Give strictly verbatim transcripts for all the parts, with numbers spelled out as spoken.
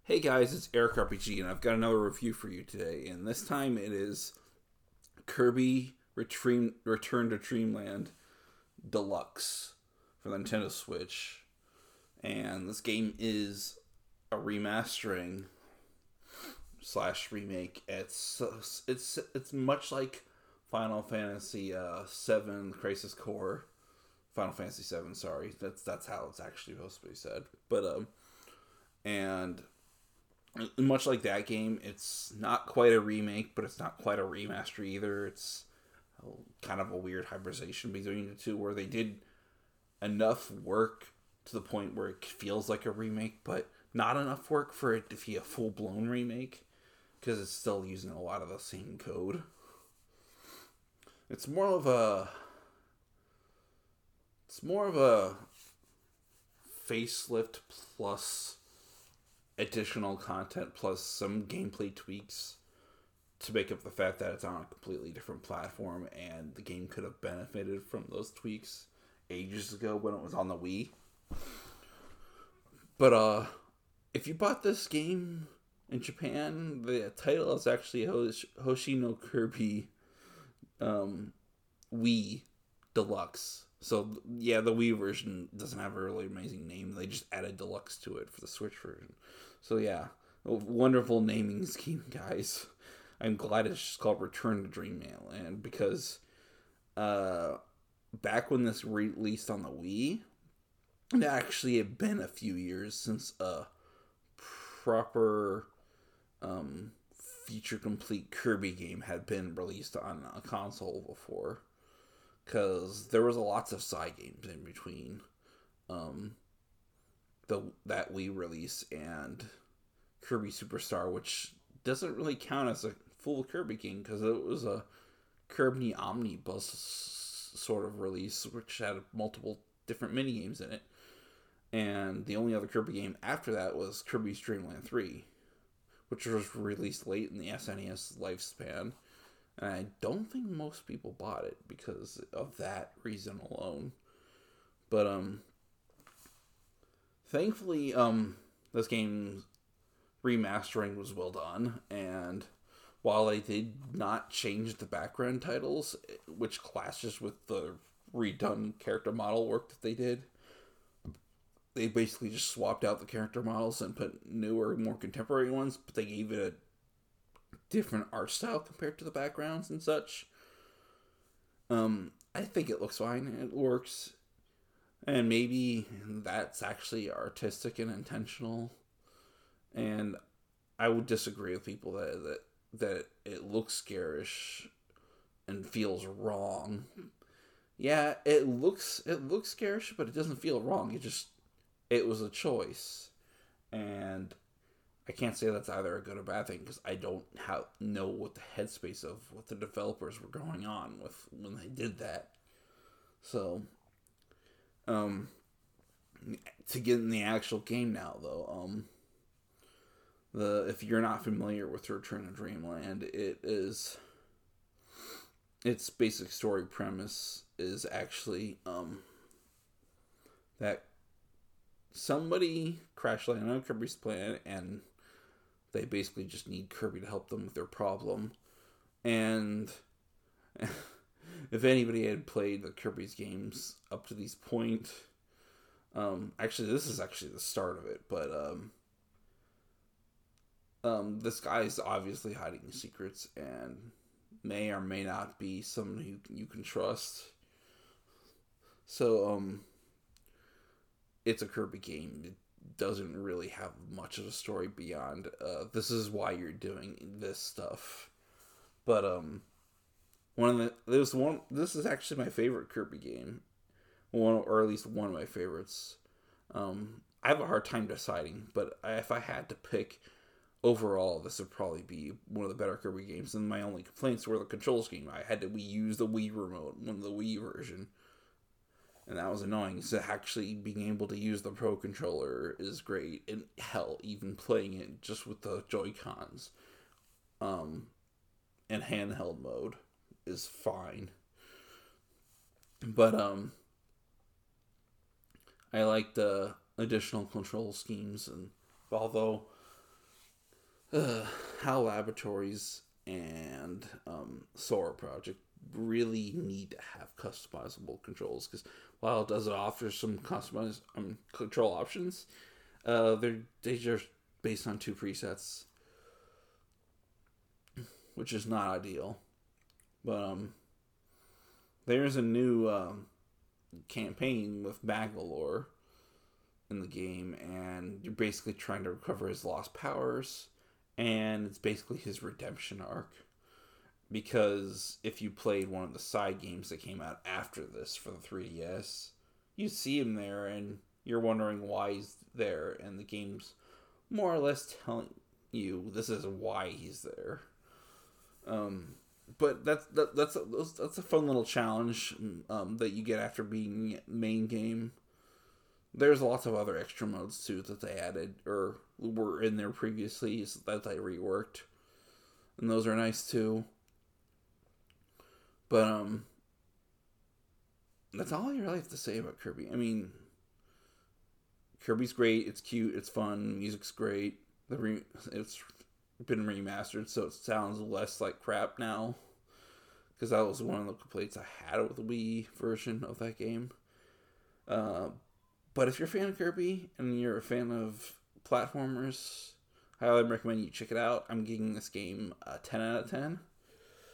Hey guys, it's Eric R P G, and I've got another review for you today. And this time it is Kirby Return, Return to Dreamland Deluxe for the Nintendo Switch. And this game is a remastering slash remake. It's it's it's much like Final Fantasy uh, seven Crisis Core. Final Fantasy seven, sorry. That's that's how it's actually supposed to be said. But um, and much like that game, it's not quite a remake, but it's not quite a remaster either. It's kind of a weird hybridization between the two, where they did enough work to the point where it feels like a remake, but not enough work for it to be a full-blown remake, because it's still using a lot of the same code. It's more of a... It's more of a facelift plus additional content plus some gameplay tweaks to make up the fact that it's on a completely different platform, and the game could have benefited from those tweaks ages ago when it was on the Wii. But uh, if you bought this game in Japan, the title is actually Hosh- Hoshi no Kirby um, Wii Deluxe. So yeah, the Wii version doesn't have a really amazing name. They just added Deluxe to it for the Switch version. So yeah, a wonderful naming scheme, guys. I'm glad it's just called Return to Dreamland, because uh, back when this released on the Wii, it actually had been a few years since a proper um, feature-complete Kirby game had been released on a console before. Because there was lots of side games in between um, the that Wii release and Kirby Superstar, which doesn't really count as a full Kirby game because it was a Kirby Omnibus sort of release, which had multiple different mini games in it. And the only other Kirby game after that was Kirby's Dream Land three, which was released late in the S N E S lifespan. And I don't think most people bought it because of that reason alone. But, um, thankfully, um, this game's remastering was well done. And while they did not change the background titles, which clashes with the redone character model work that they did, they basically just swapped out the character models and put newer, more contemporary ones, but they gave it a different art style compared to the backgrounds and such. Um, I think it looks fine. It works. And maybe that's actually artistic and intentional. And I would disagree with people that that, that it looks garish and feels wrong. Yeah, it looks it looks garish, but it doesn't feel wrong. It just it was a choice. And I can't say that's either a good or bad thing, because I don't have, know what the headspace of what the developers were going on with when they did that. So, um, to get in the actual game now, though, um, the if you're not familiar with Return to Dreamland, it is its basic story premise is actually um that somebody crash landed on Kirby's planet, and they basically just need Kirby to help them with their problem. And if anybody had played the Kirby's games up to this point, um, actually, this is actually the start of it, but um, um, this guy is obviously hiding secrets and may or may not be someone who you can trust. So, um, it's a Kirby game. It doesn't really have much of a story beyond uh, this is why you're doing this stuff. But um, one of the there's one. This is actually my favorite Kirby game, one or at least one of my favorites. Um, I have a hard time deciding, but if I had to pick overall, this would probably be one of the better Kirby games. And my only complaints were the control scheme. I had to we use the Wii remote, one of the Wii version. And that was annoying. So actually being able to use the Pro Controller is great. And hell, even playing it just with the Joy-Cons um, in handheld mode is fine. But um, I like the additional control schemes. And although uh, HAL Laboratories and um, Sora Project really need to have customizable controls, because while it does offer some customized um, control options, uh, they're they just based on two presets, which is not ideal. But um, there's a new um, campaign with Bangalore in the game, and you're basically trying to recover his lost powers, and it's basically his redemption arc. Because if you played one of the side games that came out after this for the three D S, you see him there and you're wondering why he's there, and the game's more or less telling you this is why he's there. Um, but that's that, that's a, that's a fun little challenge um, that you get after beating main game. There's lots of other extra modes too that they added or were in there previously that they reworked, and those are nice too. But, um, that's all I really have to say about Kirby. I mean, Kirby's great, it's cute, it's fun, music's great. The re- it's been remastered, so it sounds less like crap now. Because that was one of the complaints I had with the Wii version of that game. Uh, but if you're a fan of Kirby, and you're a fan of platformers, I highly recommend you check it out. I'm giving this game a ten out of ten.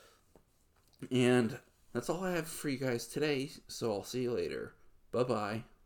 And that's all I have for you guys today, so I'll see you later. Bye-bye.